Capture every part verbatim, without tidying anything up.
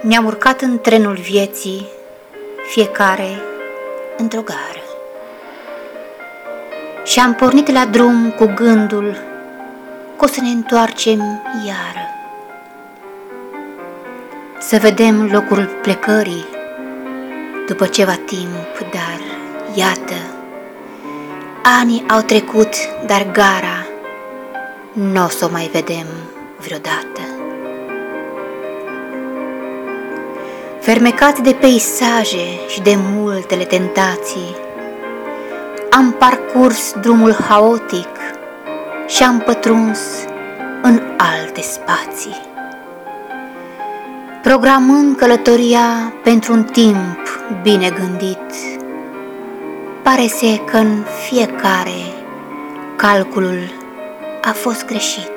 Ne-am urcat în trenul vieții, fiecare într-o gară. Și am pornit la drum cu gândul că o să ne întoarcem iară. Să vedem locul plecării după ceva timp, dar iată, anii au trecut, dar gara n-o să o mai vedem vreodată. Fermecat de peisaje și de multele tentații, am parcurs drumul haotic și am pătruns în alte spații, programând călătoria pentru un timp bine gândit. Pare-se că în fiecare calculul a fost greșit.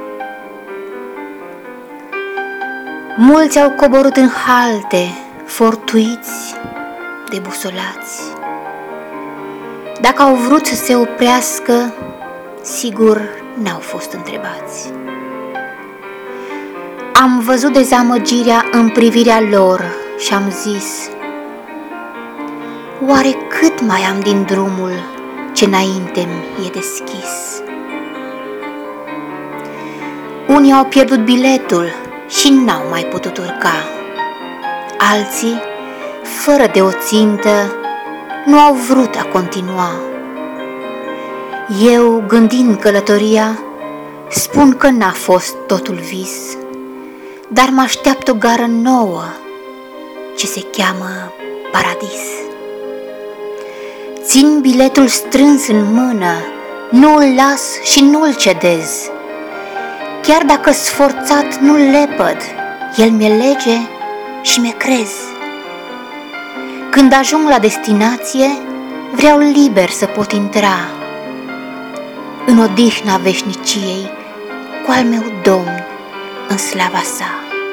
Mulți au coborât în halte, fortuiți de busolați. Dacă au vrut să se oprească, sigur n-au fost întrebați. Am văzut dezamăgirea în privirea lor și am zis: oare cât mai am din drumul ce înainte-mi e deschis? Unii au pierdut biletul și n-au mai putut urca. Alții, fără de o țintă, nu au vrut a continua. Eu, gândind călătoria, spun că n-a fost totul vis, dar mă așteaptă o gară nouă ce se cheamă paradis. Țin biletul strâns în mână, nu-l las și nu-l cedez. Chiar dacă sforțat nu-l lepăd, el mi-e lege și mi-e crez. Când ajung la destinație, vreau liber să pot intra în odihna veșniciei cu al meu Domn în slava sa.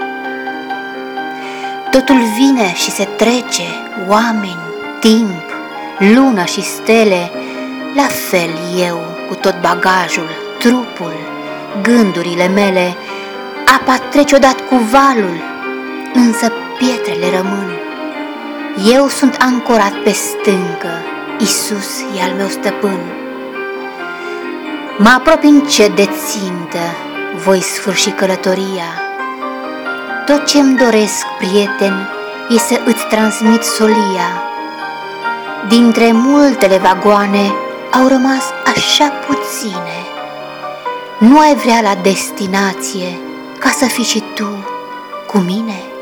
Totul vine și se trece, oameni, timp, lună și stele, la fel eu cu tot bagajul, trupul, gândurile mele. Apa trece odată cu valul, însă pietrele rămân. Eu sunt ancorat pe stâncă, Iisus e al meu stăpân. Mă apropii încet de țintă, voi sfârși călătoria. Tot ce-mi doresc, prieten, e să îți transmit solia. Dintre multele vagoane au rămas așa puține. Nu ai vrea la destinație ca să fii și tu cu mine?